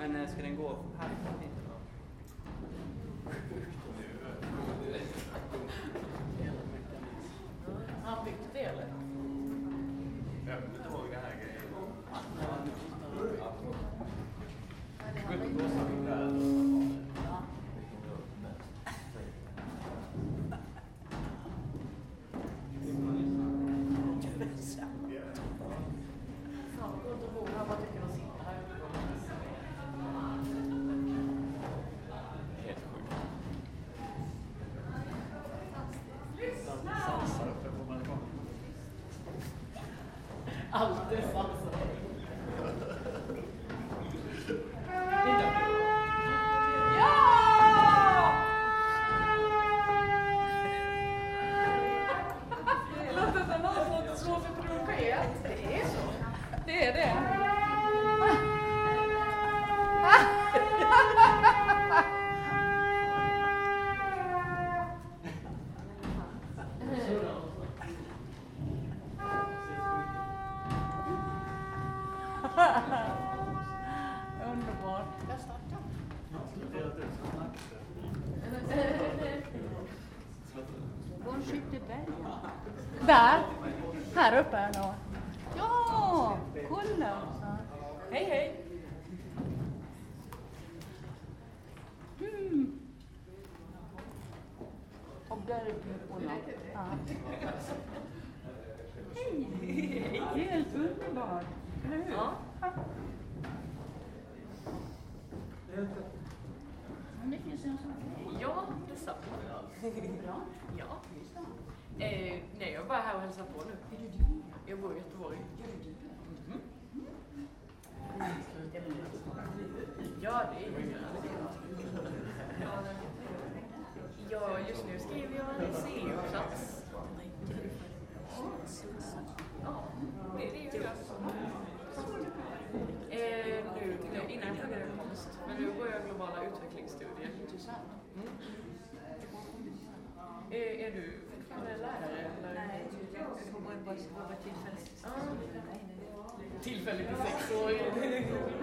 Men ska den gå härifrån hit? Han byggde det eller? Jag kommer inte ihåg det här grejen. Alltid satsar. Ja! Låter som någon som slår sig provokerat. Det är så. Det är det. Underbart. Jag startar. Var sitter bergen? Där. Här uppe är då. Ja, kolla. Hej hej. Och där är pupporna. Ja. Hej, helt underbart. Eller hur? Ja. Men det finns en sån här. Ja, detsamma. Bra. Ja. Nej, jag är bara här och hälsar på nu. Är det du? Jag bor i Göteborg. Ja, det är ju ja, just nu skriver jag en C-uppsats. Ja, det är ju det. Nu, innan jag pluggade konst, men nu går jag globala utvecklingsstudier. Intressant. Är du fortfarande lärare? Eller? Nej, jag kommer bara tillfälligt. Tillfälligt i 6 år.